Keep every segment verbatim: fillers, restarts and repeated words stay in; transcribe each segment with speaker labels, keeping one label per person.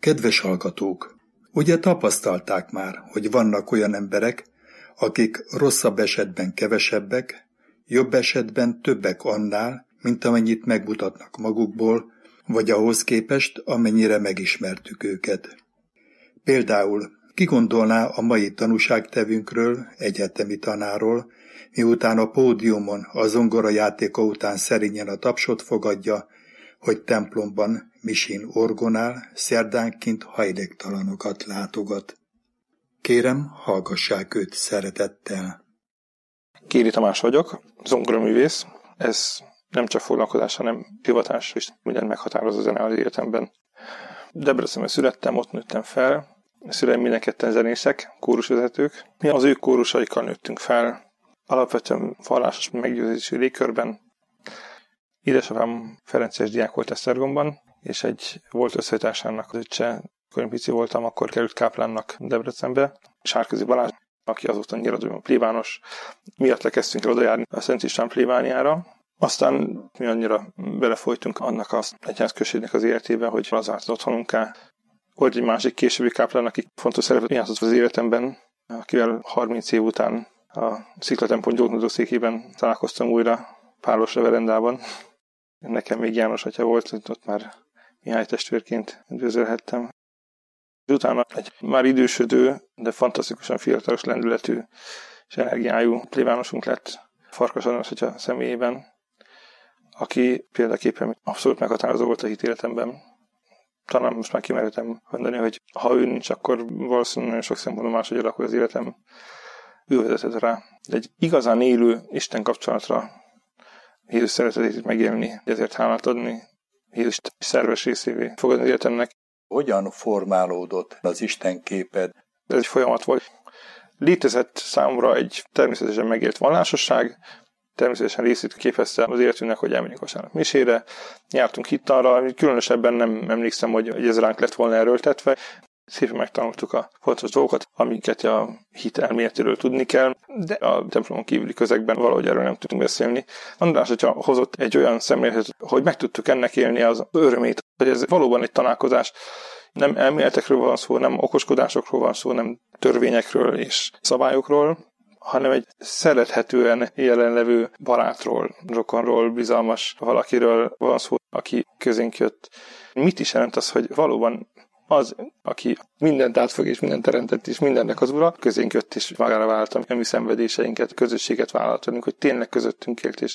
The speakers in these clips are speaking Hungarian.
Speaker 1: Kedves hallgatók! Ugye tapasztalták már, hogy vannak olyan emberek, akik rosszabb esetben kevesebbek, jobb esetben többek annál, mint amennyit megmutatnak magukból, vagy ahhoz képest, amennyire megismertük őket. Például ki gondolná a mai tanúságtevünkről, egyetemi tanáról, miután a pódiumon a zongora játéka után szerényen a tapsot fogadja, hogy templomban misin orgonál, szerdánként hajléktalanokat látogat. Kérem, hallgassák őt szeretettel.
Speaker 2: Kéri Tamás vagyok, zongoraművész. Ez nem csak foglalkozás, hanem hivatás is, mindent meghatároz a zene az életemben. Debrecenben születtem, ott nőttem fel. A szüleim minden ketten zenészek, kórusvezetők. Mi az ő kórusaikkal nőttünk fel, alapvetően vallásos meggyőződésű légkörben. Édesapám ferences diák volt Esztergomban, és egy volt összejötársának az öccse, amikor én pici voltam, akkor került káplánnak Debrecenbe. Sárközi Balázs, aki azóta nyiradóban plébános, miatt lekezdtünk el oda járni a Szent István plébániára. Aztán mi annyira belefolytunk annak az egyházközségnek az életébe, hogy az vált otthonunká. Volt egy másik későbbi káplán, aki fontos szerepet játszott az életemben, akivel harminc év után a Sziklatempon gyógynodószékében találkoztam újra Pálos reverendában. Nekem még János atya volt, ott már Mihály testvérként üdvözölhettem. Utána egy már idősödő, de fantasztikusan fiatalos lendületű és energiájú plébánosunk lett Farkas András atya személyében, aki példaképpen abszolút meghatározó volt a hitéletemben. Talán most már kimerhetem mondani, hogy ha ő nincs, akkor valószínűleg nagyon sok szempontból máshogy alakul az életem. Ő vezetett rá. De egy igazán élő Isten kapcsolatra, Jézus szeretetét megélni, ezért hálát adni, Jézus szerves részévé fogadni az életemnek.
Speaker 1: Hogyan formálódott az Isten képed?
Speaker 2: Ez egy folyamat volt. Létezett számomra egy természetesen megélt vallásosság, természetesen részét képezte az életünknek, hogy elmenjünk vasárnap misére, jártunk hittanra, különösebben nem emlékszem, hogy ez ránk lett volna erőltetve. Szépen megtanultuk a fontos dolgokat, amiket a hit elméletéről tudni kell, de a templomon kívüli közegben valahogy erről nem tudtunk beszélni. András atya hozott egy olyan szemléletet, hogy meg tudtuk ennek élni az örömét, hogy ez valóban egy találkozás. Nem elméletekről van szó, nem okoskodásokról van szó, nem törvényekről és szabályokról, hanem egy szerethetően jelenlevő barátról, rokonról, bizalmas valakiről van szó, aki közénk jött. Mit is jelent az, hogy valóban az, aki mindent átfog és mindent teremtett, és mindennek az ura, közénk jött, és magára vállaltam a mi szenvedéseinket, közösséget vállaltunk, hogy tényleg közöttünk élt, és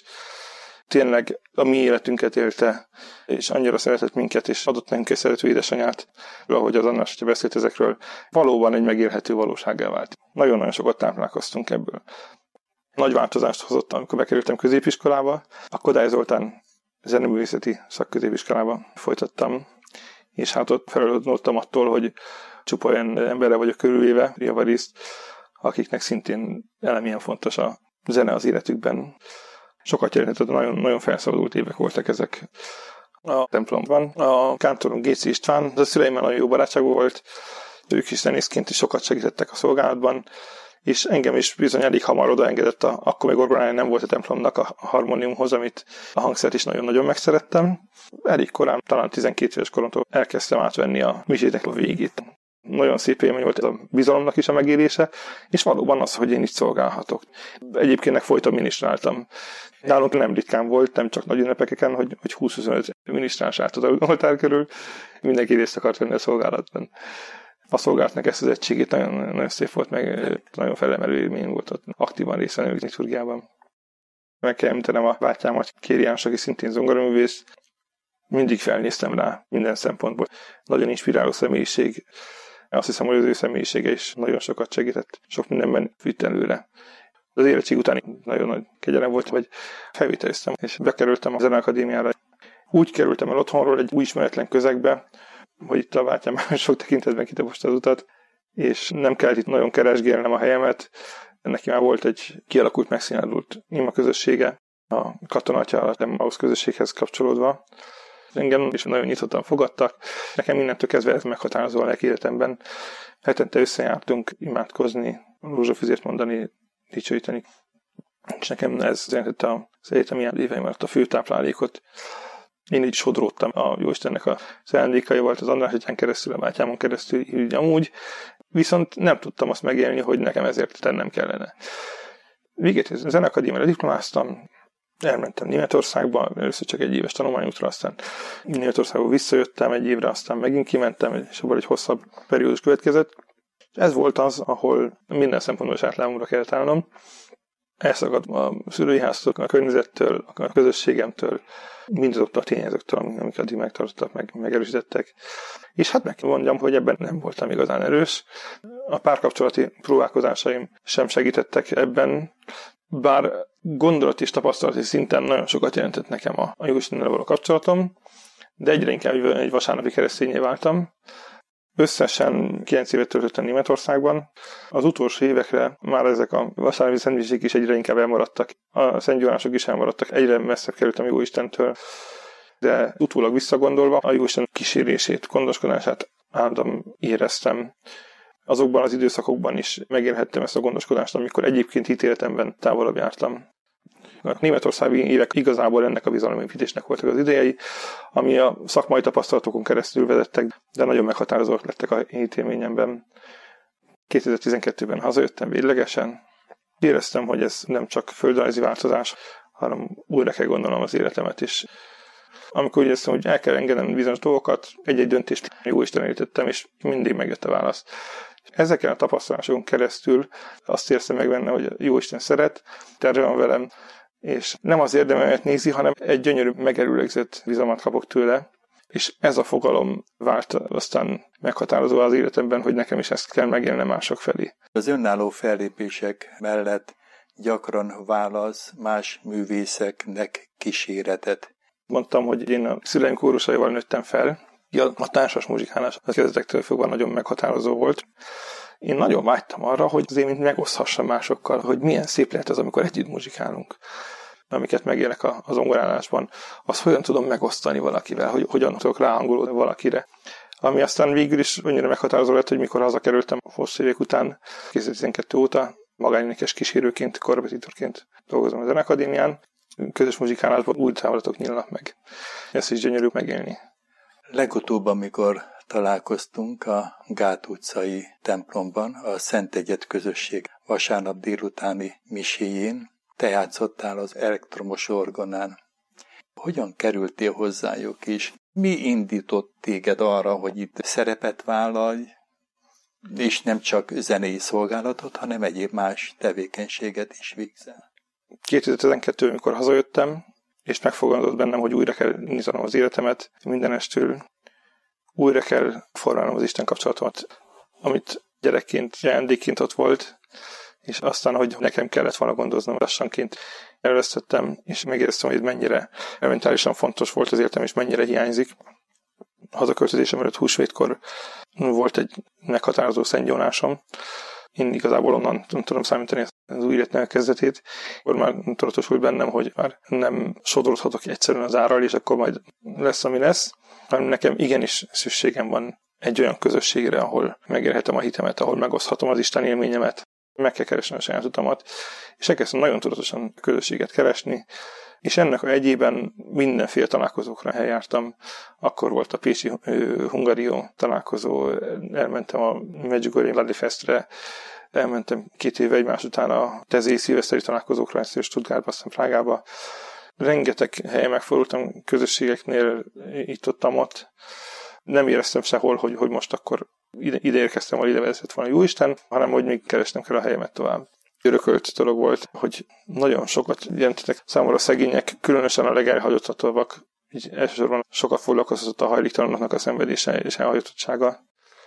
Speaker 2: tényleg a mi életünket élte, és annyira szeretett minket, és adott nekünk egy szerető édesanyát, ahogy az András, hogyha beszélt ezekről, valóban egy megélhető valósággá vált. Nagyon-nagyon sokat táplálkoztunk ebből. Nagy változást hozott, amikor bekerültem középiskolába, a Kodály Zoltán zeneművészeti szakközépiskolába folytattam, és hát ott felelődnöttem attól, hogy csupa olyan emberre vagyok körülvéve, javarészt, akiknek szintén elemilyen fontos a zene az életükben. Sokat jelentett, nagyon, nagyon felszabadult évek voltak ezek a templomban. A kántorom Géci István, az a szüleimmel nagyon jó barátságú volt, ők is zenészként is sokat segítettek a szolgálatban, és engem is bizony elég hamar odaengedett, a, akkor még orgonája nem volt a templomnak a harmóniumhoz, amit a hangszert is nagyon-nagyon megszerettem. Elég korán, talán tizenkét éves koromtól elkezdtem átvenni a misének a végét. Nagyon szép élmény volt ez a bizalomnak is a megélése, és valóban az, hogy én itt szolgálhatok. Egyébként folyton minisztráltam. Nálunk nem ritkán volt, nem csak nagy ünnepeken, hogy, hogy húsz-huszonöt minisztráns állt az oltár körül, mindenki részt akart venni a szolgálatban. A szolgálatnak ezt az egységét nagyon, nagyon szép volt, meg nagyon felemelő élmény volt ott aktívan részt venni a liturgiában. Meg kell említenem a bátyámat, Kéri János, aki szintén zongoraművész. Mindig felnéztem rá minden szempontból. Nagyon inspiráló személyiség. Azt hiszem, hogy az ő személyisége is nagyon sokat segített. Sok mindenben vitt előre. Az érettség utáni nagyon nagy kegyelem volt, hogy felvételiztem, és bekerültem a Zeneakadémiára. Úgy kerültem el otthonról egy új ismeretlen közegbe, hogy itt a bátyám sok tekintetben kitaposta az utat, és nem kellett itt nagyon keresgélnem a helyemet. Neki már volt egy kialakult, megszínádult ima közössége, a katonatja alatt, nem ahhoz közösséghez kapcsolódva. Engem is nagyon nyitottan fogadtak. Nekem innentől kezdve ez meghatározó a lelki életemben. Hetente összejártunk imádkozni, rózsafüzért mondani, dicsőíteni. És nekem ez jelentette az egyetemi éveim alatt a fő táplálékot. Én így sodródtam a Jóistennek a szándékai volt az András atyán keresztül, a bátyámon keresztül, így amúgy, viszont nem tudtam azt megélni, hogy nekem ezért tennem kellene. Végét a Zenakadémiára diplomáztam, elmentem Németországba, először csak egy éves tanulmányútra, aztán Németországba visszajöttem egy évre, aztán megint kimentem, és abban egy hosszabb periódus következett. Ez volt az, ahol minden szempontból saját lábamra kellett állnom. Elszakadt a szülői háztól, a környezettől, a közösségemtől, mindazoktól a tényezőktől, amik addig megtartottak, meg, megerősítettek. És hát meg kell mondjam, hogy ebben nem voltam igazán erős. A párkapcsolati próbálkozásaim sem segítettek ebben, bár gondolati és tapasztalati szinten nagyon sokat jelentett nekem a, a Jóistennel való kapcsolatom, de egyre inkább egy vasárnapi keresztényé váltam. Összesen kilenc évet töltöttem Németországban. Az utolsó évekre már ezek a vasárnapi szentmisek is egyre inkább elmaradtak. A szentgyónások is elmaradtak. Egyre messzebb kerültem Jóistentől. De utólag visszagondolva a Jóisten kísérését, gondoskodását állandóan éreztem. Azokban az időszakokban is megélhettem ezt a gondoskodást, amikor egyébként ítéletemben távolabb jártam. A németországi évek igazából ennek a bizalomépítésnek voltak az idejei, ami a szakmai tapasztalatokon keresztül vezettek, de nagyon meghatározóak lettek a élményemben. kétezer-tizenkettőben hazajöttem véglegesen. Éreztem, hogy ez nem csak földrajzi változás, hanem újra kell gondolnom az életemet is. Amikor úgy éreztem, hogy el kell engednem bizonyos dolgokat, egy-egy döntést Jóisten tettem, és mindig megjött a válasz. Ezeken a tapasztalásokon keresztül azt éreztem meg benne, hogy a Jóisten szeret, terve van velem, és nem az érdememet nézi, hanem egy gyönyörű, megerőlegzett bizalmat kapok tőle, és ez a fogalom vált aztán meghatározó az életemben, hogy nekem is ezt kell megélnem mások felé.
Speaker 1: Az önálló fellépések mellett gyakran válasz más művészeknek kíséretet.
Speaker 2: Mondtam, hogy én a szüleim kórusaival nőttem fel, a társas muzsikálás az kezdetektől fogva nagyon meghatározó volt. Én nagyon vágytam arra, hogy az én megoszthassam másokkal, hogy milyen szép lehet ez, amikor együtt muzsikálunk. Amiket megélek az zongorálásban, azt hogyan tudom megosztani valakivel, hogy hogyan tudok ráhangolódni valakire. Ami aztán végül is annyira meghatározó lett, hogy mikor hazakerültem hosszú évek után, kétezer-tizenkettő óta, magánénekes kísérőként, korrepetitorként dolgozom a Zenakadémián, közös muzsikálásban új távolatok nyílnak meg. Ezt is gyönyörű megélni.
Speaker 1: Legutóbb, amikor találkoztunk a Gát utcai templomban, a Szent Egyed közösség vasárnap délutáni miséjén, te játszottál az elektromos orgonán. Hogyan kerültél hozzájuk is? Mi indított téged arra, hogy itt szerepet vállalj, és nem csak zenei szolgálatot, hanem egyéb más tevékenységet is végzel?
Speaker 2: kétezer-tizenkettő, amikor hazajöttem, és megfogalmazott bennem, hogy újra kell indítanom az életemet mindenestől, újra kell formálnom az Isten kapcsolatomat, amit gyerekként, ajándékként ott volt, és aztán, hogy nekem kellett volna gondoznom, lassanként elvesztettem, és megéreztem, hogy ez mennyire mentálisan fontos volt az életem, és mennyire hiányzik. Hazaköltözésem előtt húsvétkor volt egy meghatározó szentgyónásom. Én igazából onnan tudom számítani az új életnek kezdetét. Akkor már tudatosult bennem, hogy már nem sodródhatok egyszerűen az árral, és akkor majd lesz, ami lesz, hanem nekem igenis szükségem van egy olyan közösségre, ahol megérhetem a hitemet, ahol megoszthatom az Isten élményemet, meg kell keresni a saját utamat, és elkezdtem nagyon tudatosan közösséget keresni, és ennek a egyében mindenféle találkozókra eljártam. Akkor volt a pécsi Hungarió találkozó, elmentem a Medjugorje Ladi Festre, elmentem két éve egymás után a tezéi szilveszteri találkozókra, ezt Stuttgartba, aztán Prágába. Rengeteg helyen megfordultam közösségeknél, itt-ott-ott. Nem éreztem sehol, hogy, hogy most akkor ide, ide érkeztem, vagy ide vezetett volna Jóisten, hanem hogy még keresnem kell a helyemet tovább. Örökölt dolog volt, hogy nagyon sokat jelentettek számomra a szegények, különösen a legelhagyottabbak, így elsősorban sokat foglalkozott a hajléktalanoknak a szenvedése és elhagyottsága.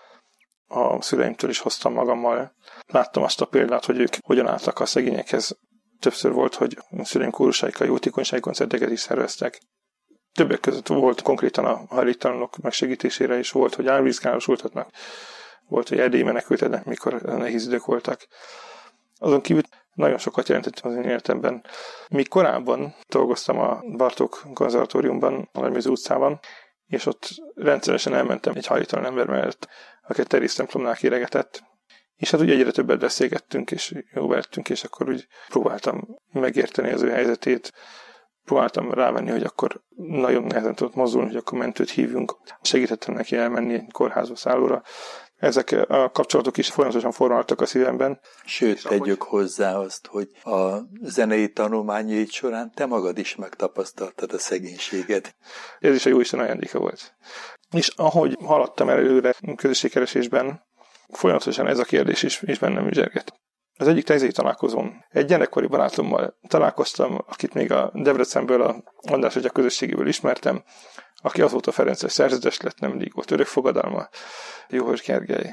Speaker 2: A szüleimtől is hoztam magammal. Láttam azt a példát, hogy ők hogyan álltak a szegényekhez. Többször volt, hogy a szüleim kórusaikkal jótékonysági koncerteket is szerveztek. Többek között volt konkrétan a hajléktalanok megsegítésére is, volt, hogy árvízkárosultatnak, volt, hogy erdélyi menekültek, mikor nehéz idők voltak. Azon kívül nagyon sokat jelentett az én életemben. Míg korábban dolgoztam a Bartók konzervatóriumban, a Nagyműző utcában, és ott rendszeresen elmentem egy hajléktalan ember mellett, aki a Terész templomnál kéregetett, és hát ugye egyre többet beszélgettünk, és jóba lettünk, és akkor úgy próbáltam megérteni az ő helyzetét. próbáltam rávenni, hogy akkor nagyon nehezen tudott mozdulni, hogy akkor mentőt hívjunk. Segítettem neki elmenni egy kórházba, szállóra. Ezek a kapcsolatok is folyamatosan formáltak a szívemben.
Speaker 1: Sőt, tegyük hozzá azt, hogy a zenei tanulmányaid során te magad is megtapasztaltad a szegénységet.
Speaker 2: Ez is a Jóisten ajándéka volt. És ahogy haladtam előre közösségkeresésben, folyamatosan ez a kérdés is, is bennem ügyergett. Az egyik tejzei találkozón egy gyerekkori barátommal találkoztam, akit még a Debrecenből, a András Atya közösségéből ismertem, aki azóta Ferences szerzetes lett, nemrég volt örökfogadalma, Jóhos Gergely.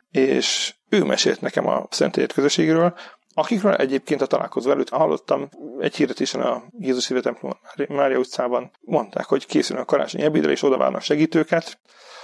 Speaker 2: És ő mesélt nekem a Szentélyed közösségről, akikről egyébként a találkozó előtt hallottam egy hirdetésen a Jézus Szíve templom Mária utcában. Mondták, hogy készülnek a karácsonyi ebédre, és oda várnak segítőket.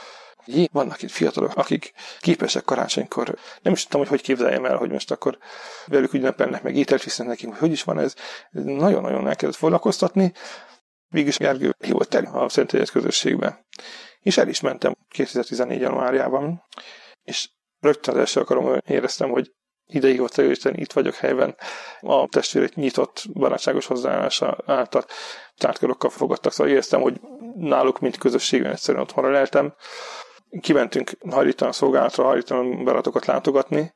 Speaker 2: Jé, vannak itt fiatalok, akik képesek karácsonykor. Nem is tudtam, hogy hogy képzeljem el, hogy most akkor velük ünnepelnek, meg ételt visznek nekünk, hogy hogy is van ez. Nagyon-nagyon el kellett foglalkoztatni. Végülis Gergő hívott el a Szentélyed közösségbe. És el is mentem kétezer-tizennégy januárjában, és rögtön az első alkalommal éreztem, hogy ide hívott el Isten, itt vagyok helyben. A testvérek nyitott, barátságos hozzáállása által tártkörökkel fogadtak, szóval éreztem, hogy náluk, mint közösségben egyszerűen otthonra leltem. Kimentünk hajlítalan szolgálatra, hajlítalan barátokat látogatni,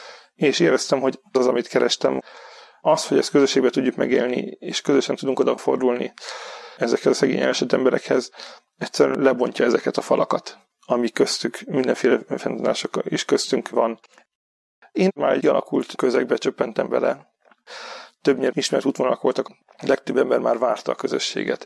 Speaker 2: és éreztem, hogy az, amit kerestem, az, hogy ezt közösségben tudjuk megélni, és közösen tudunk odafordulni ezekhez a szegény elesett emberekhez, egyszerűen lebontja ezeket a falakat, ami köztük, mindenféle fenntartások is köztünk van. Én már egy alakult közegbe csöppentem bele. Többnyire ismert útvonalak voltak, a legtöbb ember már várta a közösséget.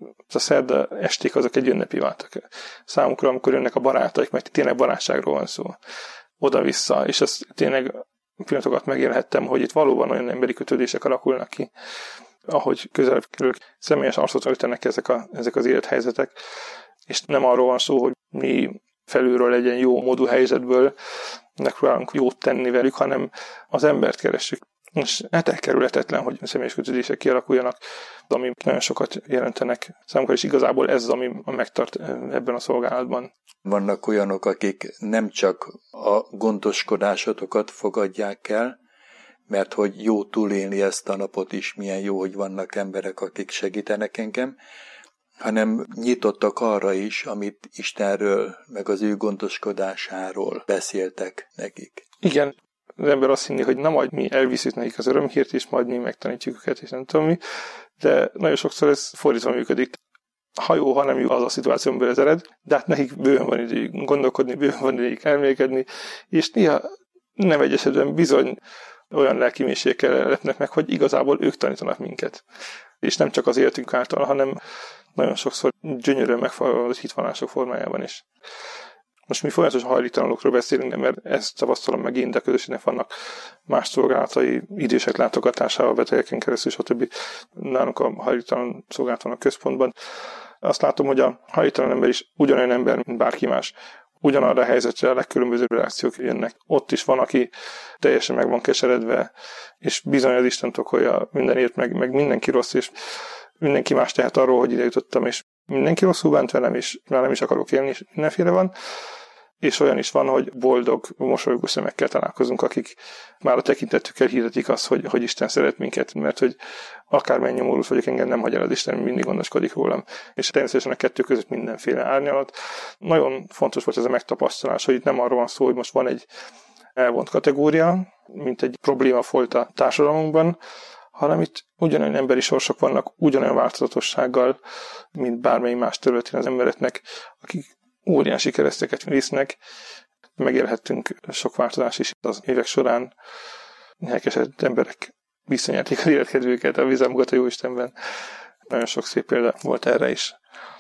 Speaker 2: A szerda esték azok egy ünnepi váltak. Számukra, amikor jönnek a barátaik, mert tényleg barátságról van szó, oda-vissza, és ezt tényleg pillanatokat megélhettem, hogy itt valóban olyan emberi kötődések alakulnak ki, ahogy közelebb kerülök, személyes arcot öltenek ezek, a, ezek az élethelyzetek, és nem arról van szó, hogy mi felülről legyen jó módú helyzetből megpróbálunk jót tenni velük, hanem az embert keressük. És hát elkerülhetetlen, hogy személyes kötődések kialakuljanak, ami nagyon sokat jelentenek számukra, és igazából ez az, ami megtart ebben a szolgálatban.
Speaker 1: Vannak olyanok, akik nem csak a gondoskodásotokat fogadják el, mert hogy jó túlélni ezt a napot is, milyen jó, hogy vannak emberek, akik segítenek engem, hanem nyitottak arra is, amit Istenről, meg az ő gondoskodásáról beszéltek nekik.
Speaker 2: Igen, az ember azt hinni, hogy na majd mi elviszük nekik az örömhírt, és majd mi megtanítjuk őket, és nem tudom mi, de nagyon sokszor ez fordítva működik. Ha jó, ha nem jó, az a szituáció, amiből ez ered, de hát nekik bőven van idejük gondolkodni, bőven van idejük elmélkedni, és néha nem egy esetben bizony olyan lelkimélységekkel lepnek meg, hogy igazából ők tanítanak minket. És nem csak az életünk által, hanem nagyon sokszor gyönyörűen megfogalmazott hitvallások formájában is. Most mi folyamatosan hajlítalanokról beszélünk, mert ezt tapasztalom meg én, de közösségnek vannak más szolgálatai, idősek látogatásával, betegeken keresztül, stb. Nálunk a hajlítalan szolgálat van a központban. Azt látom, hogy a hajlítalan ember is ugyanolyan ember, mint bárki más. Ugyanarra a helyzetre a legkülönbözőbb reakciók jönnek. Ott is van, aki teljesen meg van keseredve, és bizony az Isten okolja mindenért, meg, meg mindenki rossz, és mindenki más tehet arról, hogy ide jutottam, és mindenki rosszul bánt velem, és már nem is akarok élni, és mindenféle van. És olyan is van, hogy boldog, mosolygó szemekkel találkozunk, akik már a tekintetükkel hirdetik azt, hogy, hogy Isten szeret minket, mert hogy akármennyi nyomorult vagyok, engem nem hagy el az Isten, mindig gondoskodik rólam. És természetesen a kettő között mindenféle árnyalat. Nagyon fontos volt ez a megtapasztalás, hogy itt nem arról van szó, hogy most van egy elvont kategória, mint egy probléma volt a társadalmunkban, hanem itt ugyanolyan emberi sorsok vannak, ugyanolyan változatossággal, mint bármely más területén az embereknek, akik óriási kereszteket visznek. Megélhettünk sok változás is az évek során. Elkesedett emberek visszanyerték az életkedvüket a vízzelmukat a Jóistenben. Nagyon sok szép példa volt erre is.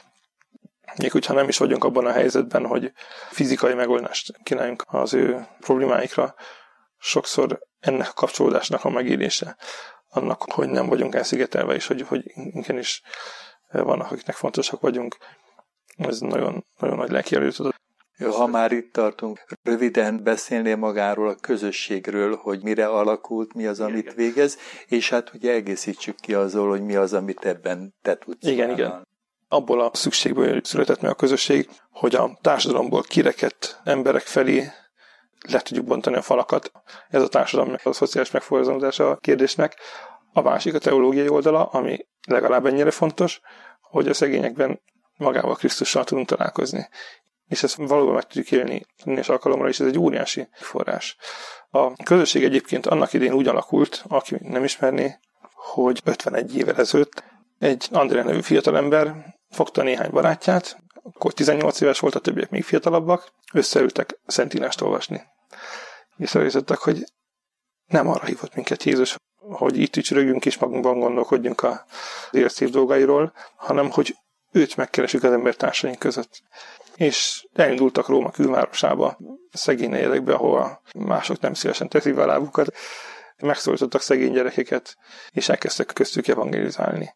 Speaker 2: Még hogyha nem is vagyunk abban a helyzetben, hogy fizikai megoldást kínáljunk az ő problémáikra, sokszor ennek a kapcsolódásnak a megélése, annak, hogy nem vagyunk elszigetelve, és hogy, hogy igenis vannak, akiknek fontosak vagyunk. Ez nagyon, nagyon nagy lelki erőt ad.
Speaker 1: Ha már itt tartunk, röviden beszélnél magáról a közösségről, hogy mire alakult, mi az, amit végez, és hát ugye egészítsük ki azzal, hogy mi az, amit ebben te tudsz.
Speaker 2: Igen, vállalni. Igen. Abból a szükségből született meg a közösség, hogy a társadalomból kirekedt emberek felé le tudjuk bontani a falakat. Ez a társadalomnak a szociális megfogalmazása a kérdésnek, A másik a teológiai oldala, ami legalább ennyire fontos, hogy a szegényekben magával Krisztussal tudunk találkozni. És ezt valóban meg tudjuk élni és alkalomra, és ez egy óriási forrás. A közösség egyébként annak idén úgy alakult, aki nem ismerné, hogy ötvenegy évvel ezelőtt egy Andrea nevű fiatalember fogta néhány barátját, akkor tizennyolc éves volt, a többiek még fiatalabbak, összeültek Szent Írást olvasni. És szereződtek, hogy nem arra hívott minket Jézus, hogy itt ücsörögjünk és magunkban gondolkodjunk az élet szép dolgairól, hanem hogy őt megkeresjük az embertársaink között. És elindultak Róma külvárosába, szegény negyedekbe, ahol mások nem szívesen teszik be a lábukat, megszólítottak szegény gyerekeket, és elkezdtek köztük evangelizálni.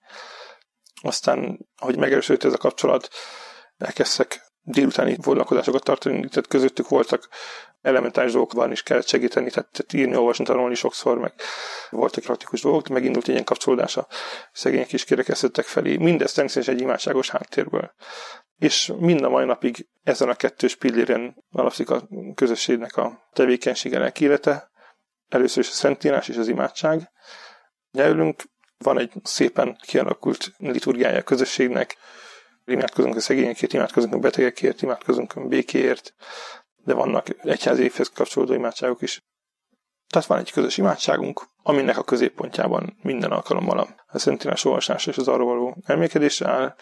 Speaker 2: Aztán, ahogy megerősödött ez a kapcsolat, elkezdtek délutáni foglalkozásokat tartani, tehát közöttük voltak elementáris dolgokban is kellett segíteni, tehát írni, olvasni, tanulni sokszor, meg voltak praktikus dolgok, megindult egy ilyen kapcsolódás, a szegények is kirekesztettek felé. Mindezt természetesen egy imádságos háttérből. És mind a mai napig ezen a kettős pilléren alapszik a közösségnek a tevékenysége, lelkiélete. Először is a szentírás és az imádság. Nyelvünk, van egy szépen kialakult liturgiája a közösségnek, imádkozunk a szegényekért, imádkozunk a betegekért, imádkozunk a békéért, de vannak egyházi évhez kapcsolódó imádságok is. Tehát van egy közös imádságunk, aminek a középpontjában minden alkalommal a szentírás olvasása és az arról való elmélkedésre áll,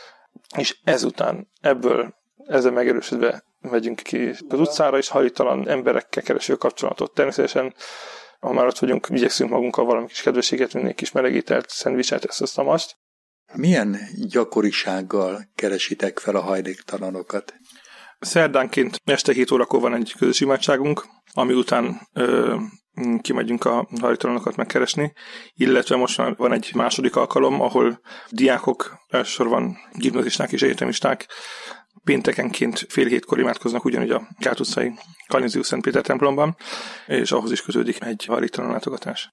Speaker 2: és ezután ebből, ezzel megerősödve megyünk ki az utcára, és hajléktalan emberekkel kereső kapcsolatot. Természetesen, ha már ott vagyunk, igyekszünk magunkkal valami kis kedvességet vinni, kis melegételt, szendvicset, ezt, azt, azt.
Speaker 1: Milyen gyakorisággal keresitek fel a hajléktalanokat?
Speaker 2: Szerdánként este hét órakor van egy közös imádságunk, ami után ö, kimegyünk a hajléktalanokat megkeresni, illetve most már van egy második alkalom, ahol diákok, elsősorban gimnazisták és egyetemisták péntekenként fél hétkor imádkoznak ugyanúgy a Kát utcai Kanizsius Szent Péter templomban, és ahhoz is kötődik egy hajléktalan látogatás.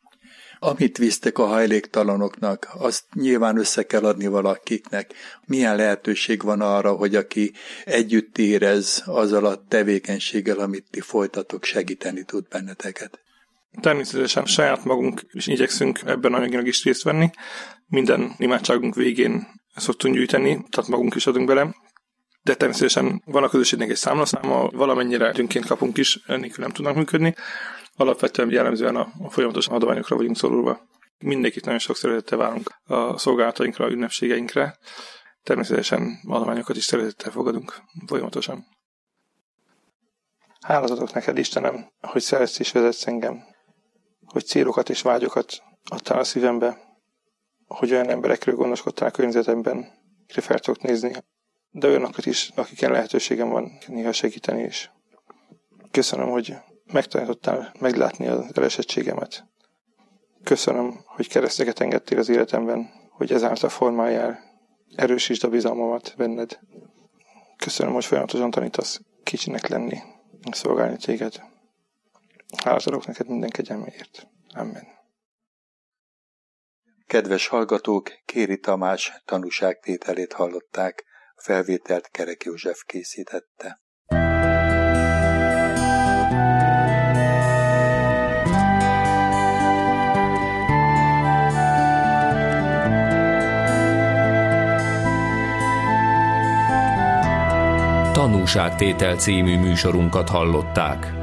Speaker 1: Amit visztek a hajléktalanoknak, azt nyilván össze kell adni valakiknek. Milyen lehetőség van arra, hogy aki együtt érez azzal a tevékenységgel, amit ti folytatok, segíteni tud benneteket?
Speaker 2: Természetesen saját magunk is igyekszünk ebben anyagilag is részt venni. Minden imádságunk végén szoktunk gyűjteni, tehát magunk is adunk bele. De természetesen van a közösségnek egy számlaszáma, valamennyire időnként kapunk is, nélkül nem tudnak működni. Alapvetően jellemzően a folyamatos adományokra vagyunk szorulva. Mindenkit nagyon sok szeretettel várunk a szolgálatainkra, ünnepségeinkre. Természetesen adományokat is szeretettel fogadunk folyamatosan. Hálazatok neked, Istenem, hogy szeretsz és vezetsz engem, hogy célokat és vágyokat adtál a szívembe, hogy olyan emberekről gondoskodtál környezetemben, akire fel tudok nézni, de olyanokat is, akiken lehetőségem van néha segíteni is. Köszönöm, hogy megtanítottál meglátni az elesettségemet. Köszönöm, hogy kereszteket engedtél az életemben, hogy ezáltal formáljál, erősítsd a bizalmamat benned. Köszönöm, hogy folyamatosan tanítasz kicsinek lenni, szolgálni téged. Hálát adok neked minden kegyelméért. Amen.
Speaker 1: Kedves hallgatók, Kéri Tamás tanúságtételét hallották, a felvételt Kerek József készítette.
Speaker 3: Tanúságtétel című műsorunkat hallották.